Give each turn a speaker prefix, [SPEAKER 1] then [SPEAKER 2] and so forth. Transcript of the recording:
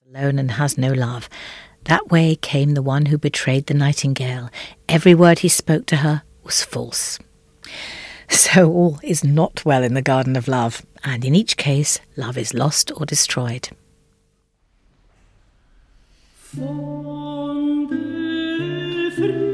[SPEAKER 1] alone and has no love. That way came the one who betrayed the nightingale. Every word he spoke to her was false. So all is not well in the garden of love, and in each case, love is lost or destroyed.
[SPEAKER 2] Von der